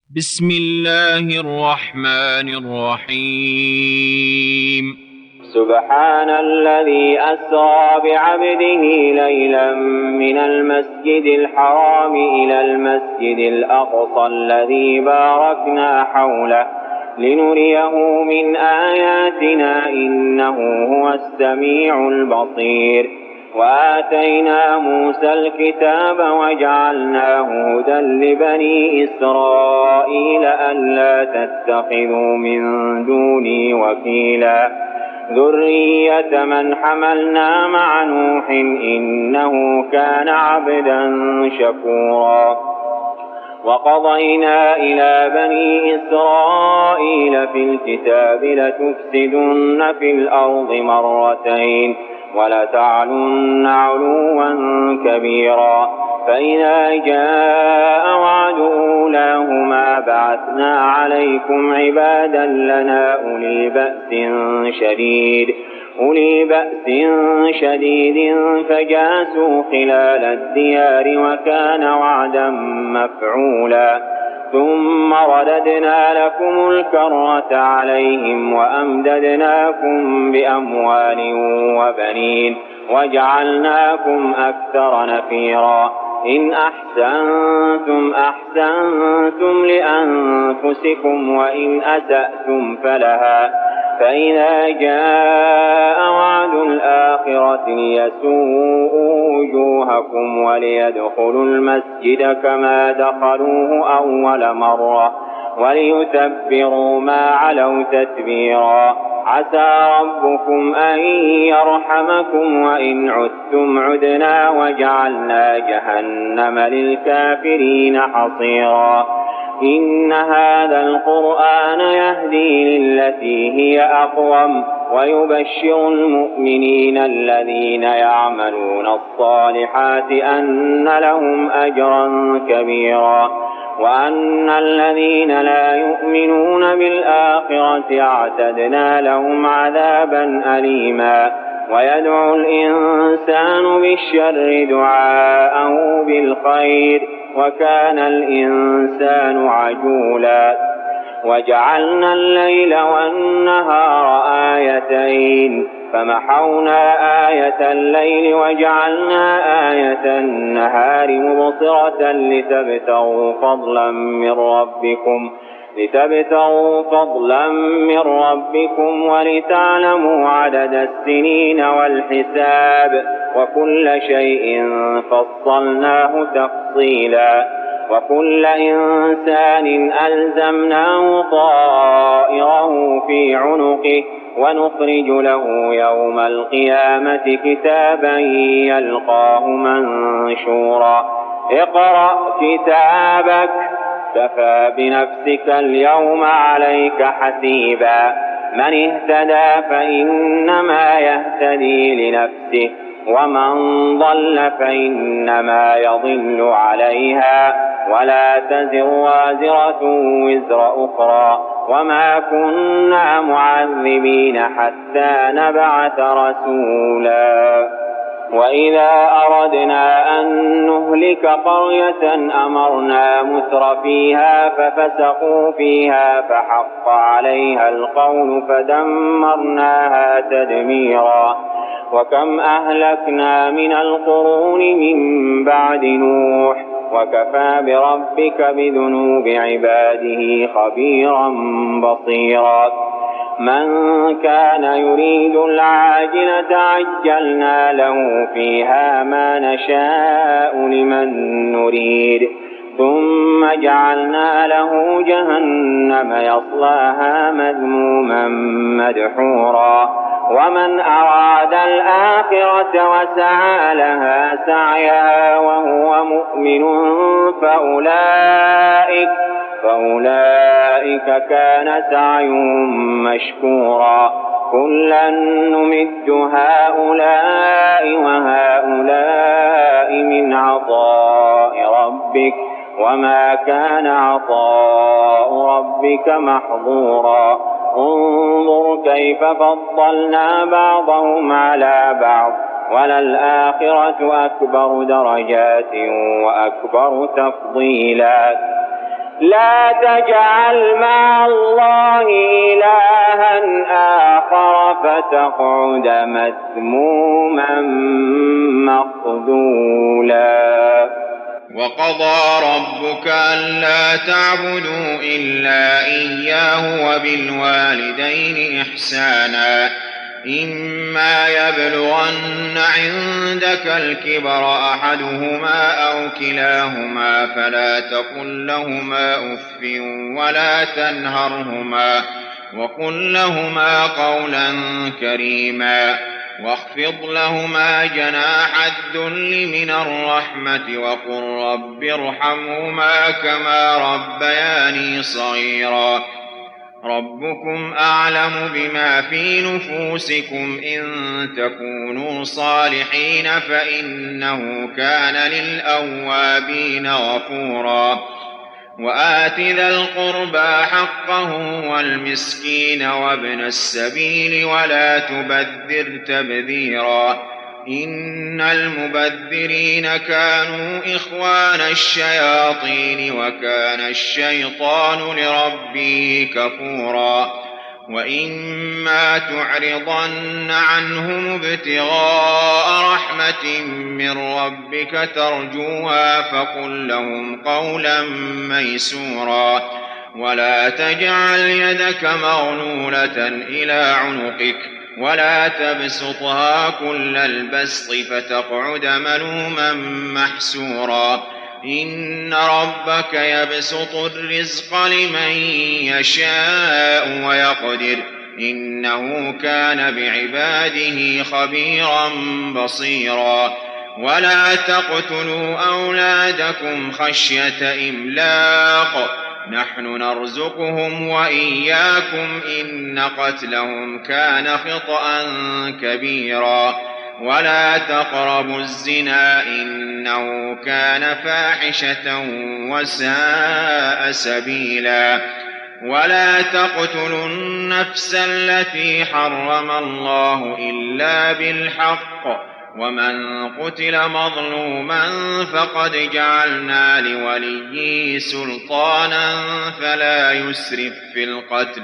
بسم الله الرحمن الرحيم. سبحان الذي أسرى بعبده ليلا من المسجد الحرام إلى المسجد الأقصى الذي باركنا حوله لنريه من آياتنا إنه هو السميع البصير. وآتينا موسى الكتاب وجعلناه هدى لبني إسرائيل ألا تتخذوا من دوني وكيلا ذرية من حملنا مع نوح إنه كان عبدا شكورا. وقضينا إلى بني إسرائيل في الكتاب لتفسدن في الأرض مرتين ولتعلن علوا كبيرا فإذا جاء وعد أولاهما بعثنا عليكم عبادا لنا أولي بأس شديد فجاسوا خلال الديار وكان وعدا مفعولا. ثم رددنا لكم الكرة عليهم وأمددناكم بأموال وبنين وجعلناكم أكثر نفيرا. إن أحسنتم أحسنتم لأنفسكم وإن أسأتم فلها. فإذا جاء وعد الآخرة ليسوءوا وجوهكم وليدخلوا المسجد كما دخلوه أول مرة وليتبروا ما علوا تتبيرا. عسى ربكم أن يرحمكم وإن عدتم عدنا وجعلنا جهنم للكافرين حصيرا. إن هذا القرآن يهدي للتي هي أقوم ويبشر المؤمنين الذين يعملون الصالحات أن لهم أجرا كبيرا وأن الذين لا يؤمنون بالآخرة اعتدنا لهم عذابا أليما. ويدعو الإنسان بالشر دعاءه بالخير وكان الإنسان عجولا. وجعلنا الليل والنهار آيتين فمحونا آية الليل وجعلنا آية النهار مبصرة لتبتغوا فضلا من ربكم ولتعلموا عدد السنين والحساب وكل شيء فصلناه تفصيلا. وكل إنسان ألزمناه طائره في عنقه ونخرج له يوم القيامة كتابا يلقاه منشورا. اقرأ كتابك كفى بنفسك اليوم عليك حسيبا. من اهتدى فإنما يهتدي لنفسه ومن ضل فإنما يضل عليها ولا تزر وازرة وزر أخرى وما كنا معذبين حتى نبعث رسولا. وإذا أردنا أن نهلك قرية أمرنا مترفيها ففسقوا فيها فحق عليها القول فدمرناها تدميرا. وكم أهلكنا من القرون من بعد نوح وكفى بربك بذنوب عباده خبيرا بصيرا. من كان يريد العاجلة عجلنا له فيها ما نشاء لمن نريد ثم جعلنا له جهنم يصلاها مذموما مدحورا. ومن أراد الآخرة وسعى لها سعيها وهو مؤمن فأولئك كان سعيهم مشكورا. كلا نمد هؤلاء وهؤلاء من عطاء ربك وما كان عطاء ربك محظورا. انظر كيف فضلنا بعضهم على بعض وللآخرة أكبر درجات وأكبر تفضيلا. لا تجعل مع الله إلها آخر فتقعد مذموما مخذولا. وقضى ربك ألا تعبدوا إلا إياه وبالوالدين إحسانا إما يبلغن عندك الكبر أحدهما أو كلاهما فلا تقل لهما أف ولا تنهرهما وقل لهما قولا كريما واخفض لهما جناح الذل من الرحمة وقل رب ارحمهما كما ربياني صغيرا. ربكم أعلم بما في نفوسكم إن تكونوا صالحين فإنه كان للأوابين غفورا. وآت ذا القربى حقه والمسكين وابن السبيل ولا تبذر تبذيرا إن المبذرين كانوا إخوان الشياطين وكان الشيطان لربه كفورا. وإما تعرضن عنهم ابتغاء رحمة من ربك ترجوها فقل لهم قولا ميسورا. ولا تجعل يدك مغلولة إلى عنقك ولا تبسطها كل البسط فتقعد ملوما محسورا. إن ربك يبسط الرزق لمن يشاء ويقدر إنه كان بعباده خبيرا بصيرا. ولا تقتلوا أولادكم خشية إملاق نحن نرزقهم وإياكم إن قتلهم كان خطأ كبيرا. ولا تقربوا الزنا إنه كان فاحشة وساء سبيلا. ولا تقتلوا النفس التي حرم الله إلا بالحق ومن قتل مظلوما فقد جعلنا لوليه سلطانا فلا يسرف في القتل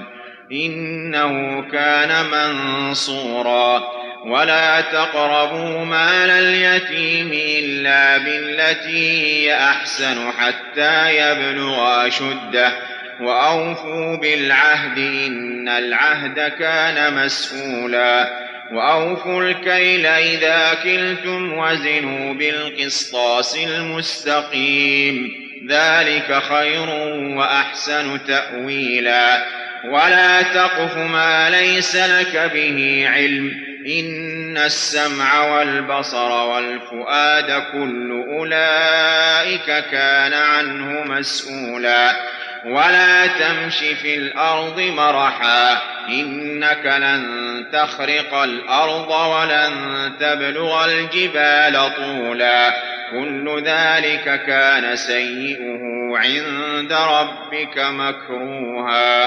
إنه كان منصورا. ولا تقربوا مال اليتيم إلا بالتي هي أحسن حتى يبلغ أشده وأوفوا بالعهد إن العهد كان مسؤولا. وأوفوا الكيل إذا كلتم وزنوا بالقسطاس المستقيم ذلك خير وأحسن تأويلا. ولا تقف ما ليس لك به علم إن السمع والبصر والفؤاد كل أولئك كان عنه مسؤولا. ولا تمش في الأرض مرحا إنك لن تخرق الأرض ولن تبلغ الجبال طولا كل ذلك كان سيئه عند ربك مكروها.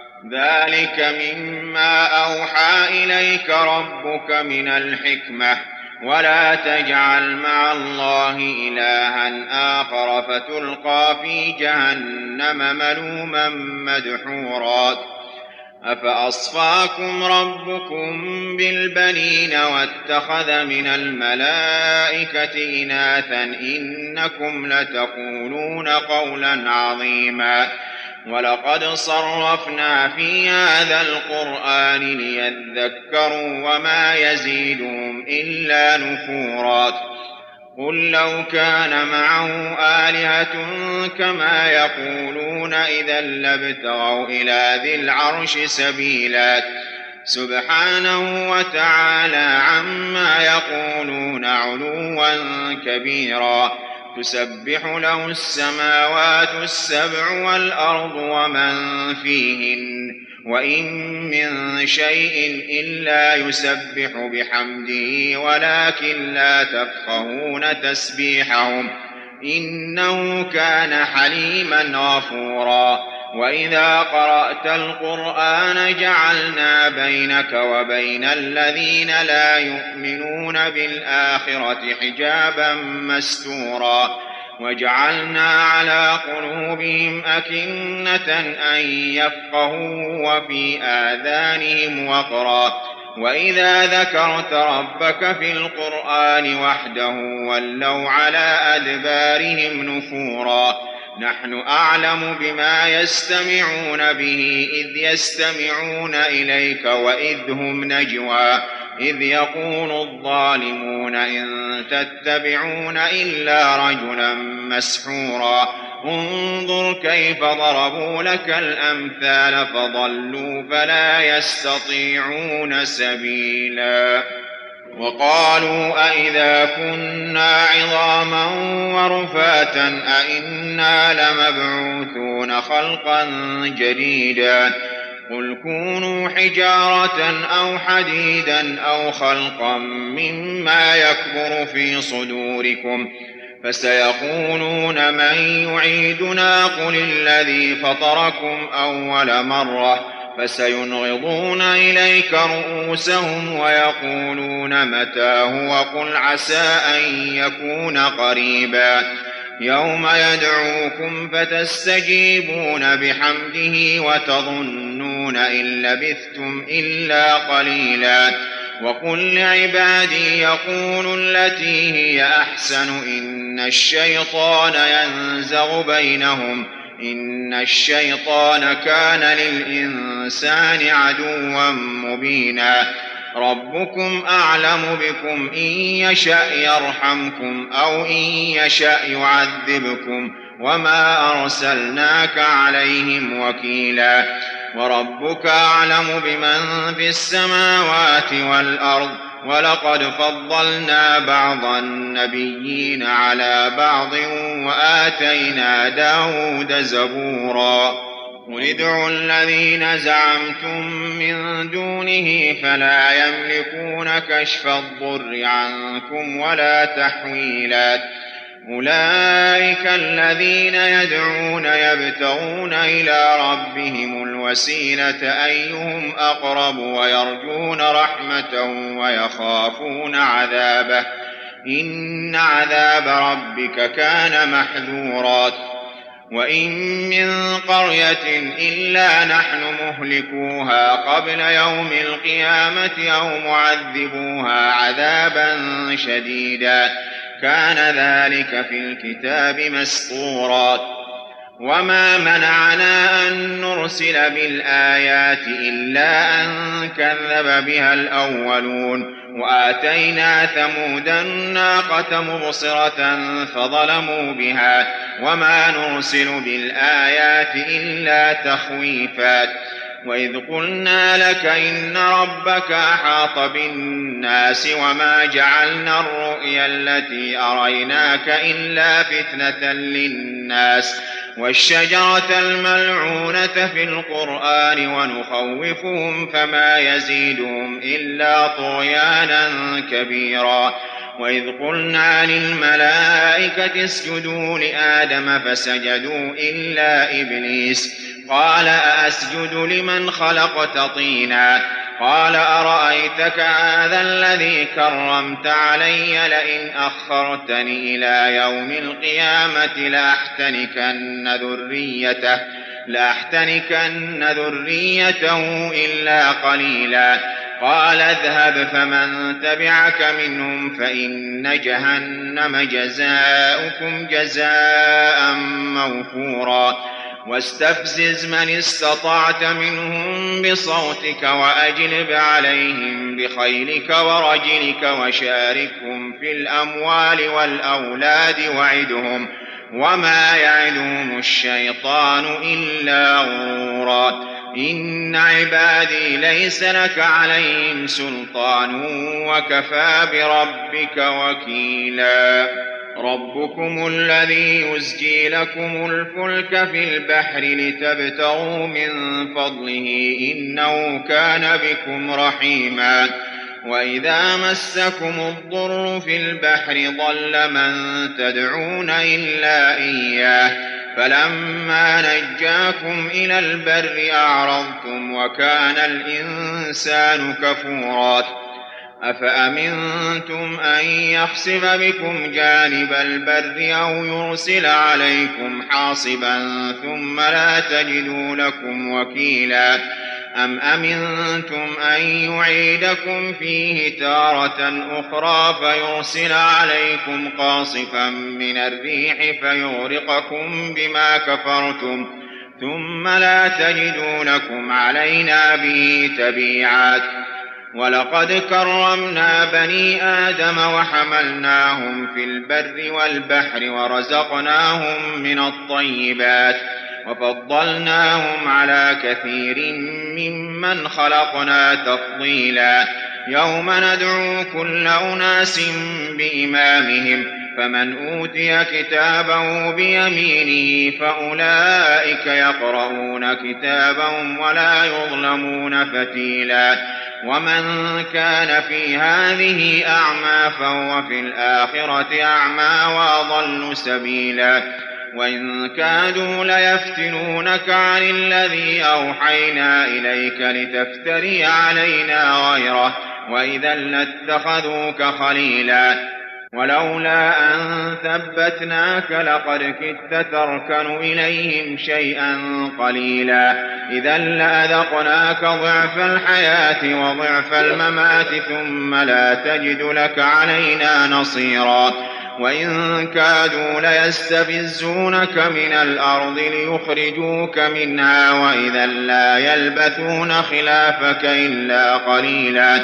ذلك مما أوحى إليك ربك من الحكمة. ولا تجعل مع الله إلها آخر فتلقى في جهنم ملوما مدحورا. أفأصفاكم ربكم بالبنين واتخذ من الملائكة إناثا إنكم لتقولون قولا عظيما. ولقد صرفنا في هذا القرآن ليذكروا وما يزيدهم إلا نفورا. قل لو كان معه آلهة كما يقولون إذا لابتغوا إلى ذي العرش سبيلا. سبحانه وتعالى عما يقولون علوا كبيرا. تسبح له السماوات السبع والأرض ومن فيهن وإن من شيء إلا يسبح بحمده ولكن لا تفقهون تسبيحهم إنه كان حليما غفورا. وإذا قرأت القرآن جعلنا بينك وبين الذين لا يؤمنون بالآخرة حجابا مستورا. وجعلنا على قلوبهم أكنة أن يفقهوا وفي آذانهم وقرا وإذا ذكرت ربك في القرآن وحده ولوا على أدبارهم نفورا نحن أعلم بما يستمعون به إذ يستمعون إليك وإذ هم نجوى إذ يقول الظالمون إن تتبعون إلا رجلا مسحورا انظر كيف ضربوا لك الأمثال فضلوا فلا يستطيعون سبيلا وقالوا أئذا كنا عظاما ورفاتا أئنا لمبعوثون خلقا جديدا قل كونوا حجارة أو حديدا أو خلقا مما يكبر في صدوركم فسيقولون من يعيدنا قل الذي فطركم أول مرة فسينغضون إليك رؤوسهم ويقولون متى وقل عسى أن يكون قريبا يوم يدعوكم فتستجيبون بحمده وتظنون إن لبثتم إلا قليلا وقل لعبادي يقولوا التي هي أحسن إن الشيطان ينزغ بينهم إن الشيطان كان للإنسان عدوا مبينا ربكم أعلم بكم إن يشأ يرحمكم أو إن يشأ يعذبكم وما أرسلناك عليهم وكيلا وربك أعلم بمن في السماوات والأرض ولقد فضلنا بعض النبيين على بعض وآتينا داود زبورا قل ادعوا الذين زعمتم من دونه فلا يملكون كشف الضر عنكم ولا تحويلا أولئك الذين يدعون يبتغون إلى ربهم الوسيلة أيهم أقرب ويرجون رحمته ويخافون عذابه إن عذاب ربك كان محذورا وإن من قرية إلا نحن مهلكوها قبل يوم القيامة أو معذبوها عذابا شديدا كان ذلك في الكتاب مسطورا وما منعنا أن نرسل بالآيات إلا أن كذب بها الأولون وآتينا ثمود الناقة مبصرة فظلموا بها وما نرسل بالآيات إلا تخويفا وإذ قلنا لك إن ربك أحاط بالناس وما جعلنا الرؤيا التي أريناك إلا فتنة للناس والشجرة الملعونة في القرآن ونخوفهم فما يزيدهم إلا طغيانا كبيرا وإذ قلنا للملائكة اسجدوا لآدم فسجدوا إلا إبليس قال أأسجد لمن خلقت طينا قال أرأيتك هذا الذي كرمت علي لئن أخرتني إلى يوم القيامة لأحتنكن ذريته إلا قليلا قال اذهب فمن تبعك منهم فإن جهنم جزاؤكم جزاء موفورا واستفزز من استطعت منهم بصوتك وأجلب عليهم بخيلك ورجلك وشاركهم في الأموال والأولاد وعدهم وما يعدهم الشيطان إلا غرورا إن عبادي ليس لك عليهم سلطان وكفى بربك وكيلا ربكم الذي يزجي لكم الفلك في البحر لتبتغوا من فضله إنه كان بكم رحيما وإذا مسكم الضر في البحر ضل من تدعون إلا إياه فلما نجاكم إلى البر أعرضتم وكان الإنسان كفورا أفأمنتم أن يخسف بكم جانب البر أو يرسل عليكم حاصبا ثم لا تجدوا لكم وكيلا أم أمنتم أن يعيدكم فيه تارة أخرى فيرسل عليكم قاصفا من الريح فيغرقكم بما كفرتم ثم لا تجدوا لكم علينا به تبيعا ولقد كرمنا بني آدم وحملناهم في البر والبحر ورزقناهم من الطيبات وفضلناهم على كثير ممن خلقنا تفضيلا يوم ندعو كل أناس بإمامهم فمن أوتي كتابه بيمينه فأولئك يقرؤون كتابهم ولا يظلمون فتيلا ومن كان في هذه أعمى فهو في الآخرة أعمى وأضل سبيلا وإن كادوا ليفتنونك عن الذي أوحينا إليك لتفتري علينا غيره وإذا لاتخذوك خليلا ولولا أن ثبتناك لقد كدت تركن إليهم شيئا قليلا إذا لأذقناك ضعف الحياة وضعف الممات ثم لا تجد لك علينا نصيرا وإن كادوا ليستفزونك من الأرض ليخرجوك منها وإذا لا يلبثون خلافك إلا قليلا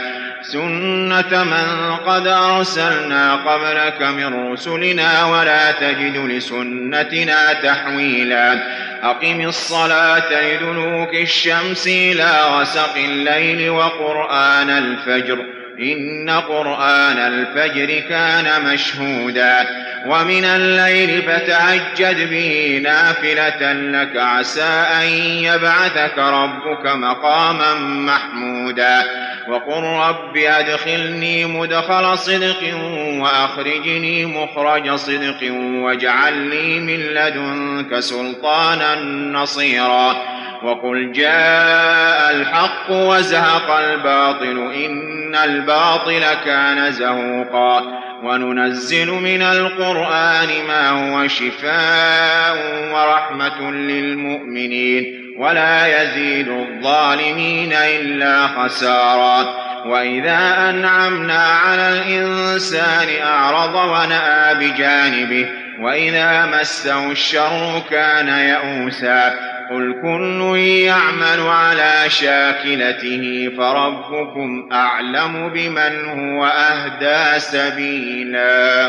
سنة من قد أرسلنا قبلك من رسلنا ولا تجد لسنتنا تحويلا أقم الصلاة لدلوك الشمس إلى غسق الليل وقرآن الفجر إن قرآن الفجر كان مشهودا ومن الليل فتهجد به نافلة لك عسى أن يبعثك ربك مقاما محمودا وقل رب أدخلني مدخل صدق وأخرجني مخرج صدق واجعل لي من لدنك سلطانا نصيرا وقل جاء الحق وزهق الباطل إن الباطل كان زهوقا وننزل من القرآن ما هو شفاء ورحمة للمؤمنين ولا يزيد الظالمين إلا خسارا وإذا أنعمنا على الإنسان أعرض ونأى بجانبه وإذا مسه الشر كان يئوسا قل كل يعمل على شاكلته فربكم أعلم بمن هو أهدى سبيلا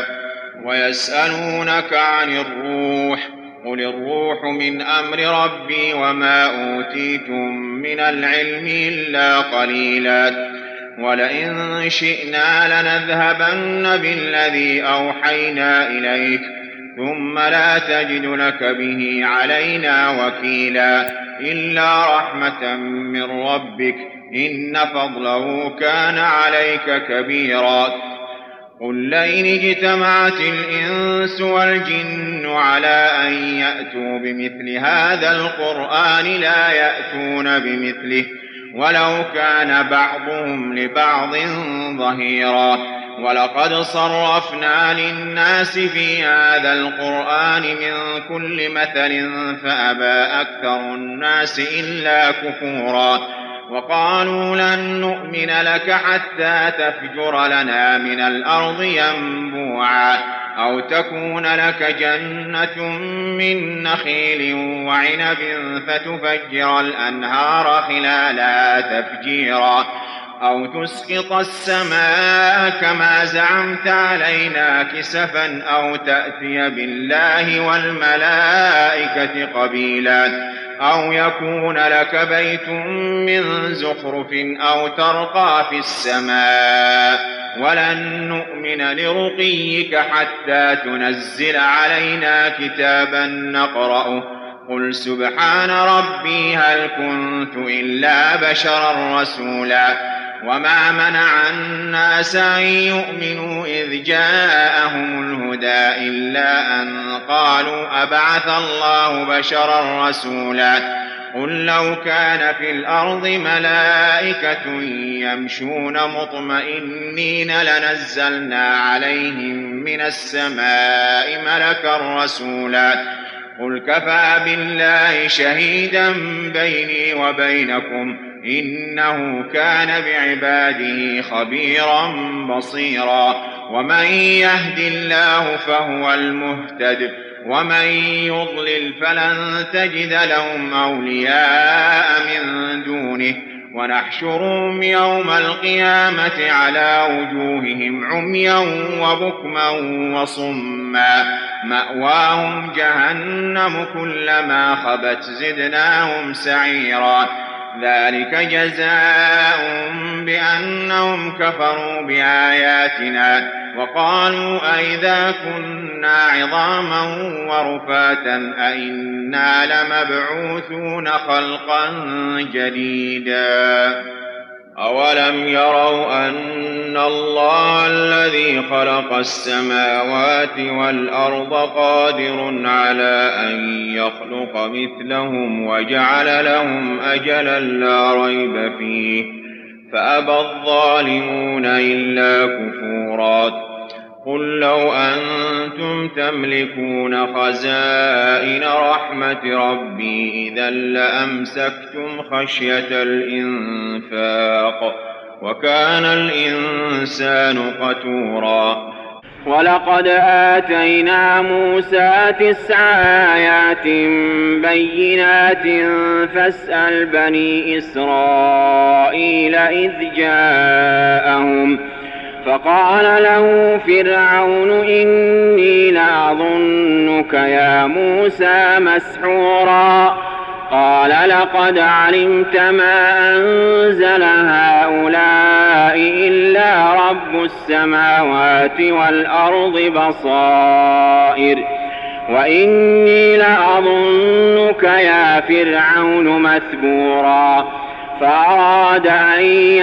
ويسألونك عن الروح قل الروح من أمر ربي وما أوتيتم من العلم إلا قليلا ولئن شئنا لنذهبن بالذي أوحينا إليك ثم لا تجد لك به علينا وكيلا إلا رحمة من ربك إن فضله كان عليك كبيرا قل لئن اجتمعت الإنس والجن على أن يأتوا بمثل هذا القرآن لا يأتون بمثله ولو كان بعضهم لبعض ظهيرا ولقد صرفنا للناس في هذا القرآن من كل مثل فأبى أكثر الناس إلا كفورا وقالوا لن نؤمن لك حتى تفجر لنا من الأرض ينبوعا أو تكون لك جنة من نخيل وعنب فتفجر الأنهار خلالها تفجيرا أو تسقط السماء كما زعمت علينا كسفا أو تأتي بالله والملائكة قبيلا أو يكون لك بيت من زخرف أو ترقى في السماء ولن نؤمن لرقيك حتى تنزل علينا كتابا نقرأه قل سبحان ربي هل كنت إلا بشرا رسولا وما منع الناس أن يؤمنوا إذ جاءهم الهدى إلا أن قالوا أبعث الله بشرا رسولا قل لو كان في الأرض ملائكة يمشون مطمئنين لنزلنا عليهم من السماء ملكا رسولا قل كفى بالله شهيدا بيني وبينكم إنه كان بعباده خبيرا بصيرا ومن يهد الله فهو المهتد ومن يضلل فلن تجد لهم أولياء من دونه ونحشرهم يوم القيامة على وجوههم عميا وبكما وصما مأواهم جهنم كلما خبت زدناهم سعيرا ذلك جزاء بأنهم كفروا بآياتنا وقالوا أئذا كنا عظاما ورفاتا أئنا لمبعوثون خلقا جديدا أولم يروا أن الله الذي خلق السماوات والأرض قادر على أن يخلق مثلهم وجعل لهم أجلا لا ريب فيه فأبى الظالمون إلا كفورا قل لو أنتم تملكون خزائن رحمة ربي إذا لأمسكتم خشية الإنفاق وكان الإنسان قتورا ولقد آتينا موسى 9 آيات بينات فاسأل بني إسرائيل إذ جاءهم فقال له فرعون إني لأظنك يا موسى مسحورا قال لقد علمت ما أنزل هؤلاء إلا رب السماوات والأرض بصائر وإني لأظنك يا فرعون مثبورا فأراد أن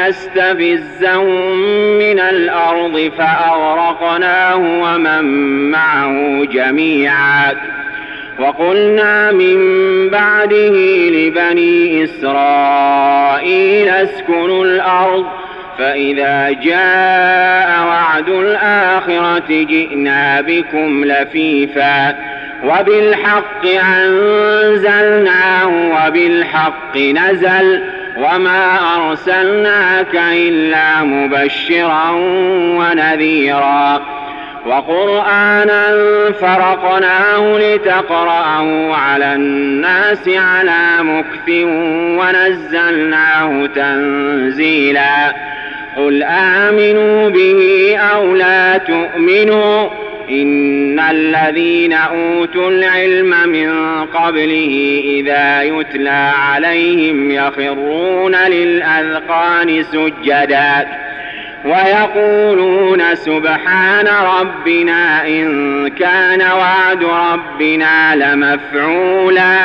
يستفزهم من الأرض فأغرقناه ومن معه جميعا وقلنا من بعده لبني إسرائيل اسكنوا الأرض فإذا جاء وعد الآخرة جئنا بكم لفيفا وبالحق أنزلناه وبالحق نزل وما أرسلناك إلا مبشرا ونذيرا وقرآنا فرقناه لتقرأه على الناس على مكث ونزلناه تنزيلا قل آمنوا به أو لا تؤمنوا إن الذين أوتوا العلم من قبله إذا يتلى عليهم يخرون للأذقان سجدا ويقولون سبحان ربنا إن كان وعد ربنا لمفعولا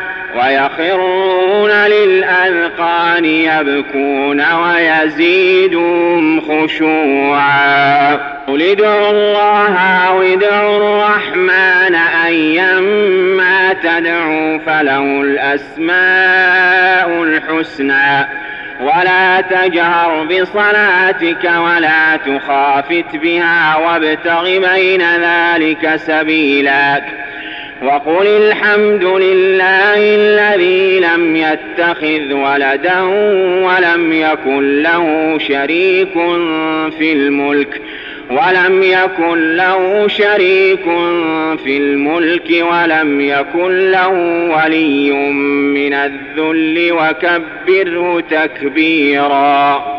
ويخرون للأذقان يبكون ويزيدهم خشوعا قل ادعوا الله أو ادعوا الرحمن أيما تدعوا فله الأسماء الحسنى ولا تجهر بصلاتك ولا تخافت بها وابتغ بين ذلك سبيلا وقل الحمد لله الذي لم يتخذ ولدا ولم يكن له شريك في الملك ولم يكن له ولي من الذل وكبره تكبيرا